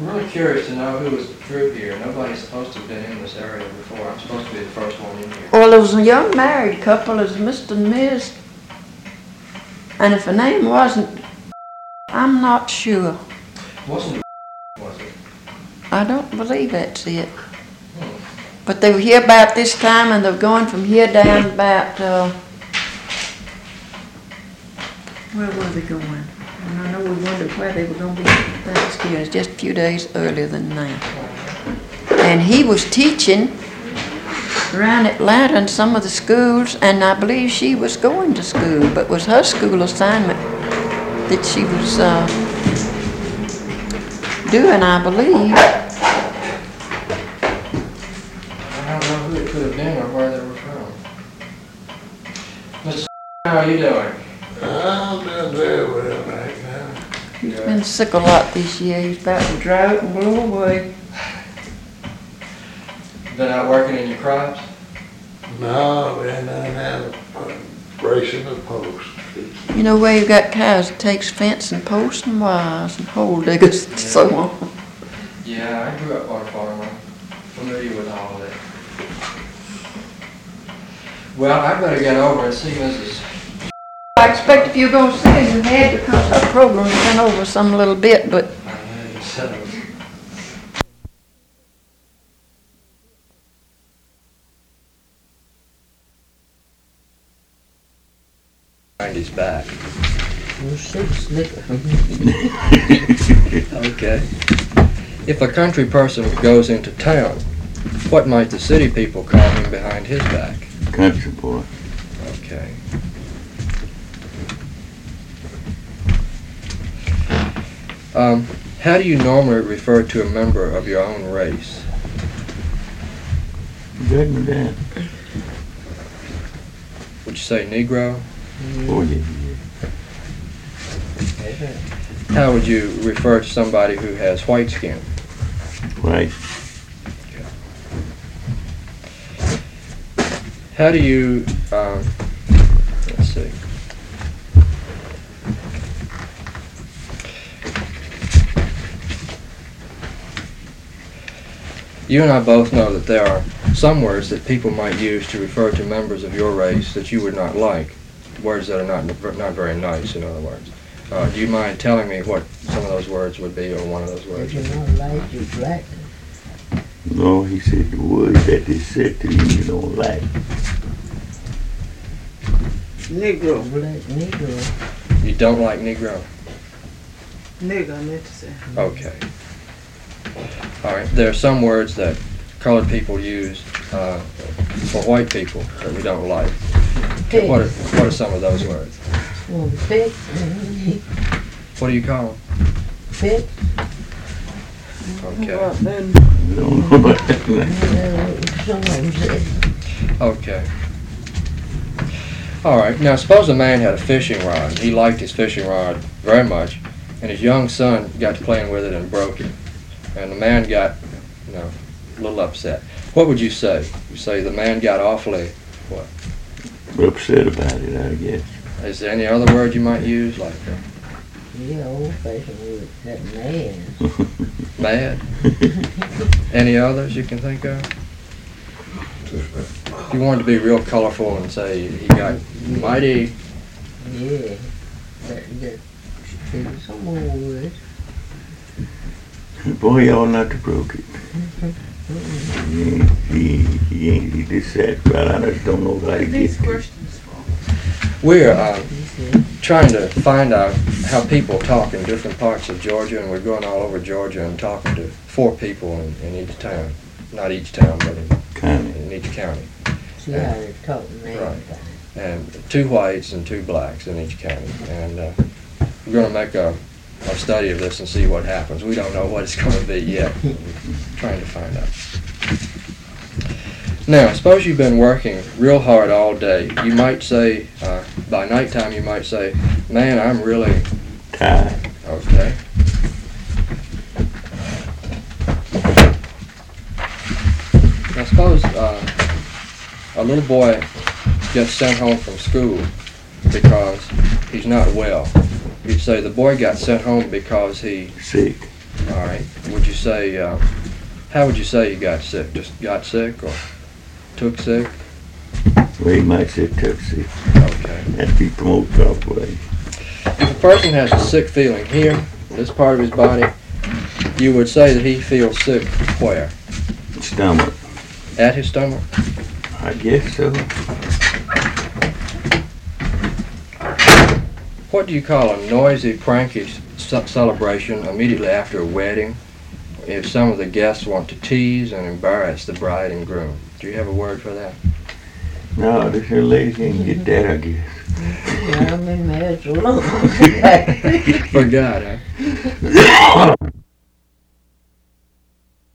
I'm really curious to know who was through here. Nobody's supposed to have been in this area before. I'm supposed to be the first one in here. Well, there was a young married couple as Mr. and Ms. And if her name wasn't, I'm not sure. Wasn't it, was it? I don't believe that's it. But they were here about this time, and they're going from here down about, where were they going? And I know we wondered where they were going to be for Thanksgiving. It's just a few days earlier than that. And he was teaching around Atlanta in some of the schools, and I believe she was going to school, but it was her school assignment that she was doing, I believe. I don't know who it could have been or where they were from. Mr. How are you doing? I'm doing very well right now. He's been sick a lot this year. He's about to drought and blow away. Been out working in your crops? No, and I had a bracing of posts. You know where you've got cows, it takes fence and posts and wires and hole diggers and so on. Yeah, I grew up on a farm. I'm familiar with all of that. Well, I better get over and see Mrs. I expect if you're going to sit in your head because our program's been over some little bit, but Behind his back. we'll see the slicker. Okay. If a country person goes into town, what might the city people call him behind his back? Country boy. Okay. How do you normally refer to a member of your own race? Good and bad. Would you say Negro? Oh, yeah. How would you refer to somebody who has white skin? Right. How do you, let's see. You and I both know that there are some words that people might use to refer to members of your race that you would not like. Words that are not very nice, in other words. Do you mind telling me what some of those words would be, or one of those words would be? don't like you black. No, he said the words that they said to you don't like. Negro. Black Negro. You don't like Negro? Nigger, I meant to say. Okay. All right. There are some words that colored people use for white people that we don't like. Pig. What are some of those words? Well, pig. What do you call them? Pig. Okay. You don't know about that. Okay. All right. Now, suppose a man had a fishing rod. He liked his fishing rod very much, and his young son got to playing with it and broke it. And the man got, a little upset. What would you say? You say the man got awfully, what? Upset about it, I guess. Is there any other word you might use, like Yeah, old-fashioned word. That man. mad? Any others you can think of? If you wanted to be real colorful and say he got mighty. Yeah. That some more words. Boy, y'all not to broke it. He just sat right. I just don't know how to get to. We're trying to find out how people talk in different parts of Georgia, and we're going all over Georgia and talking to 4 people in each town. Not each town, but in each county. See how they're talking now. Right. And 2 whites and 2 blacks in each county. And we're going to make a study of this and see what happens. We don't know what it's going to be yet. We're trying to find out. Now, suppose you've been working real hard all day. You might say, by nighttime, you might say, man, I'm really Tired. okay. Now, suppose a little boy gets sent home from school because he's not well. You'd say the boy got sent home because he... Sick. All All right. Would you say, how would you say you got sick? Just got sick or took sick? Well, you might say took sick. Okay. That'd be the most proper way. If a person has a sick feeling here, this part of his body, you would say that he feels sick where? Stomach. At his stomach? I guess so. What do you call a noisy, prankish celebration immediately after a wedding if some of the guests want to tease and embarrass the bride and groom? Do you have a word for that? No, this here lady can't get that, I guess. Yeah, I've been married so long. Forgot, huh?